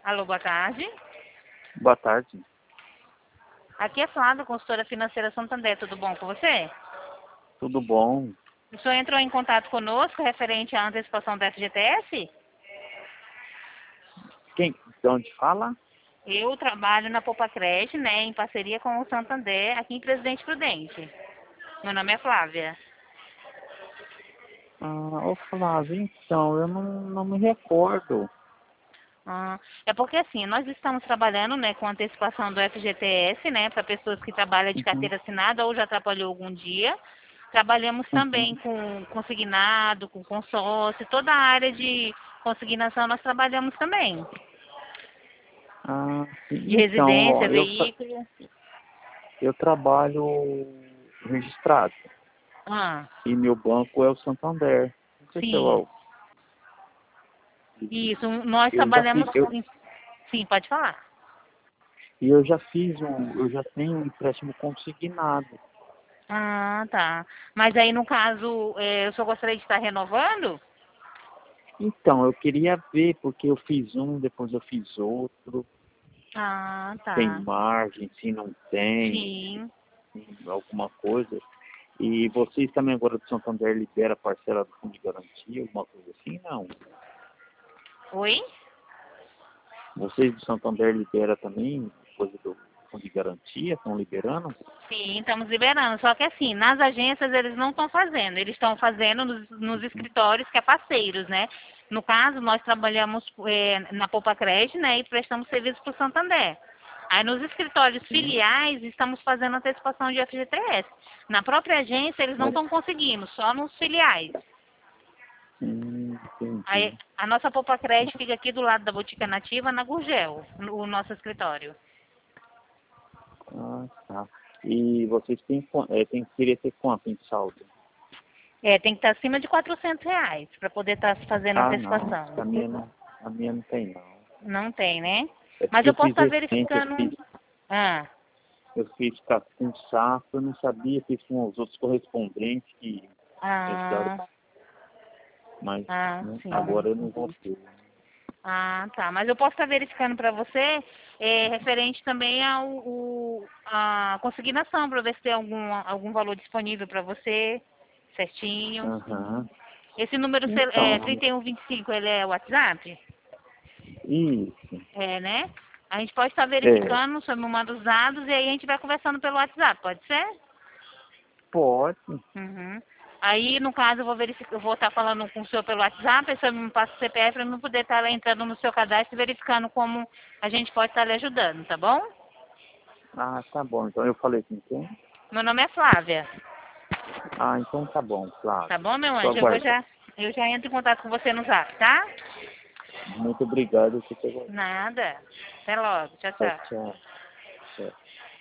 Alô, boa tarde. Boa tarde. Aqui é Flávia, consultora financeira Santander. Tudo bom com você? Tudo bom? O senhor entrou em contato conosco referente à antecipação do FGTS? Quem? De onde fala? Eu trabalho na Popacred, né, em parceria com o Santander, aqui em Presidente Prudente. Meu nome é Flávia. Ô Flávio, então, eu não me recordo. É porque assim, nós estamos trabalhando, né, com antecipação do FGTS, né, para pessoas que trabalham de Uhum, carteira assinada ou já trabalhou algum dia. Trabalhamos também uhum. com consignado, com consórcio, toda a área de consignação nós trabalhamos também. Sim, De então, ó, residência, veículo. eu trabalho registrado Ah, e meu banco é o Santander. Não sei se sim. eu, Isso, nós eu já trabalhamos fiz, com... Sim, pode falar. eu já tenho um empréstimo consignado. Ah, tá. Mas aí, no caso, eu só gostaria de estar renovando? Então, eu queria ver, porque eu fiz um, depois eu fiz outro. Ah, Tem tá. margem, se não tem, Sim. alguma coisa. E vocês também agora do Santander libera a parcela do fundo de garantia, alguma coisa assim? Não. Oi? Vocês do Santander libera também coisa do fundo de garantia? Estão liberando? Sim, estamos liberando. Só que assim, nas agências eles não estão fazendo. Eles estão fazendo nos escritórios que é parceiros, né? No caso, nós trabalhamos na Popacred, né? E prestamos serviço para o Santander. Aí nos escritórios Sim. filiais estamos fazendo antecipação de FGTS. Na própria agência eles não Mas, estão conseguindo, só nos filiais. Aí, entendi. a nossa Popacred fica aqui do lado da Botica Nativa, na Gurgel, o nosso escritório. Tá. E vocês queria ter quanto em saldo? Tem que estar acima de R$ 400 para poder estar fazendo Não. antecipação. A minha não tem, não. Não tem, né? É Mas porque eu eu posso fiz estar recente, verificando. Ah, eu fiz com saco, eu não sabia, fiz com os outros correspondentes que me ajudaram, ah, mas sim. agora eu não vou ter. Ah, tá. Mas eu posso estar verificando para você referente também à consignação, para ver se tem algum valor disponível para você, certinho. Aham. Esse número Então, 3125, ele é o WhatsApp? isso. É, né? A gente pode estar É, verificando, o senhor me manda os dados e aí a gente vai conversando pelo WhatsApp, pode ser? pode. Uhum. Aí, no caso, eu vou verificar, eu vou estar falando com o senhor pelo WhatsApp, aí o senhor me passa o CPF para eu poder estar lá entrando no seu cadastro e verificando como a gente pode estar lhe ajudando, tá bom? Tá bom. Então eu falei com quem? Meu nome é Flávia, Então tá bom, claro. tá bom, meu Tô anjo? aguardando. Eu já entro em contato com você no Zap, tá? Muito obrigado por ter aguardado. Nada. Até logo. Tchau, Tchau, tchau. tchau. Tchau.